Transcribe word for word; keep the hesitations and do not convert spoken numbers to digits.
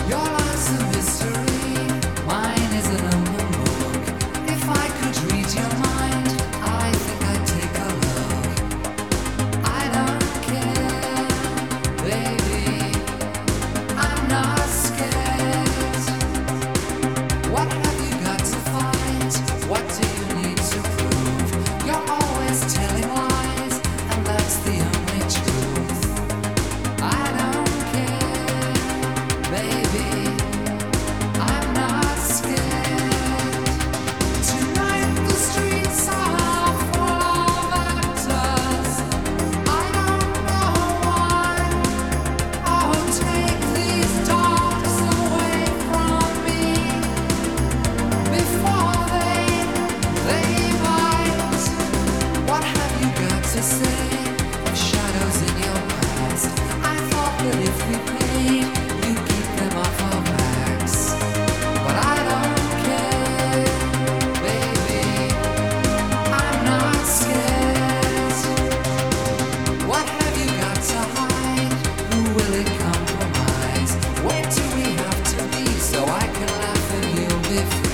Your life's a mystery, mine is an open book. If I could read your mind, I think I'd take a look. I don't care, baby, I'm not scared. What have you got to fight? What do you need to prove? You're always telling lies, and that's the only truth. I don't care, baby, I'm not scared. Tonight the streets are full of actors. I don't know why. Oh, take these dogs away from me before they they bite. What have you got to say? Shadows in your past. I thought that if we paid, you'd keep them off our backs. But I don't care, baby, I'm not scared. What have you got to hide? Who will it compromise? Where do we have to be so I can laugh at you before?